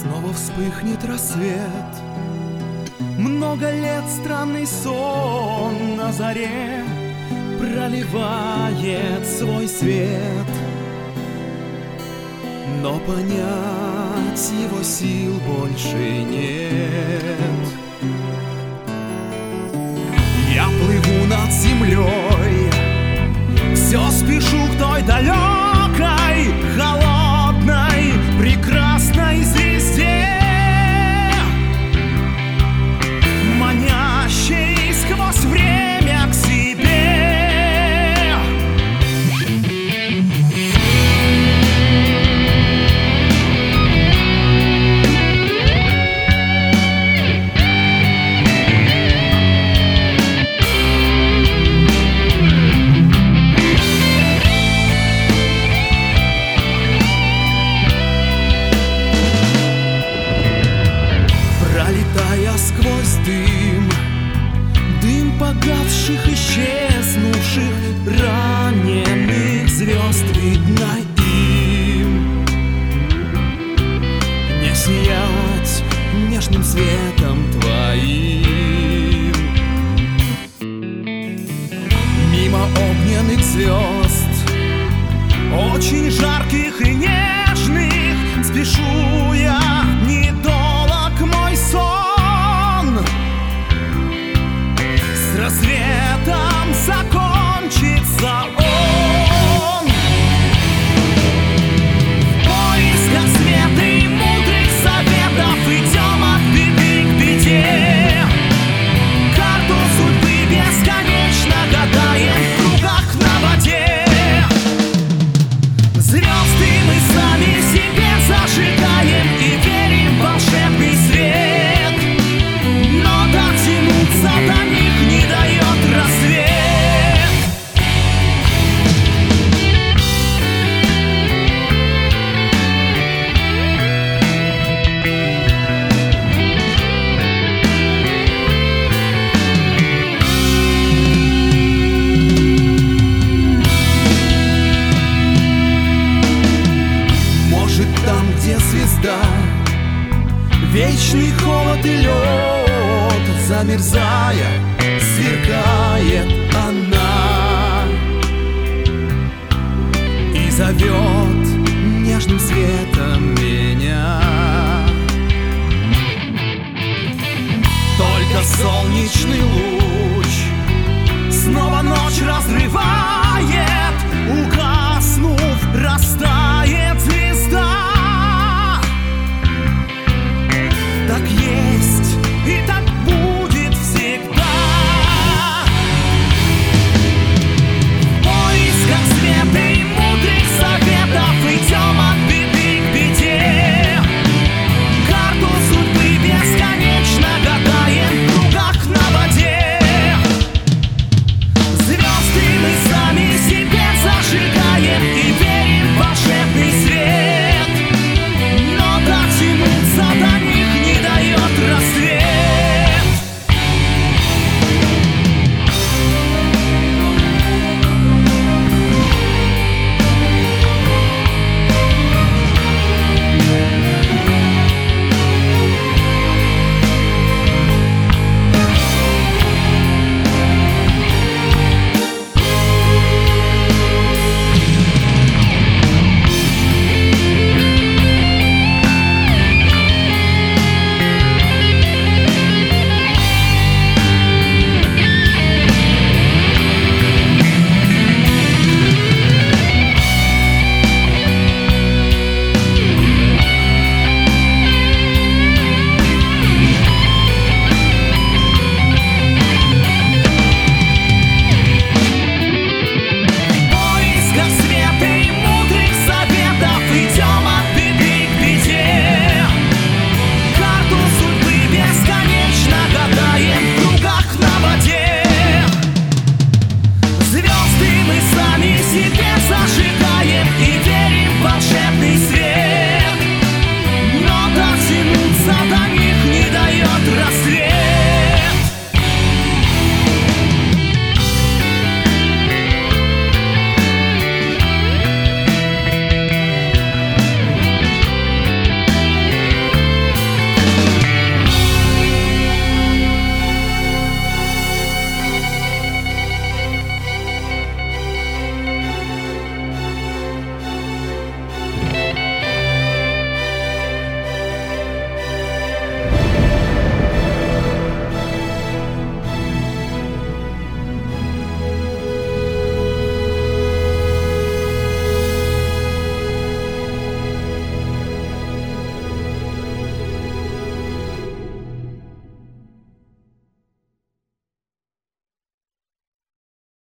Снова вспыхнет рассвет. Много лет странный сон на заре проливает свой свет, но понять его сил больше нет. Я плыву над землей, все спешу к той далекой, холодной, прекрасной звезде, манящей сквозь время к себе. Сквозь дым погасших, исчезнувших, раненых звезд видно им. Не сиять нежным светом твоим. Мимо огненных звезд, очень жарких и нежных, спешу я, недолог мой сон. С рассветом закончится он. В поисках света и мудрых советов идем от беды к беде. Карту судьбы бесконечно гадаем в кругах на воде. Звезды мы сами себе зажигаем и верим в волшебный свет, но дотянуться до них не дает рассвет. Может, там, где звезда, вечный холод и лед, замерзая, сверкает она и зовет нежным светом меня. Только солнечный луч снова ночь разрывает, угаснув, растает.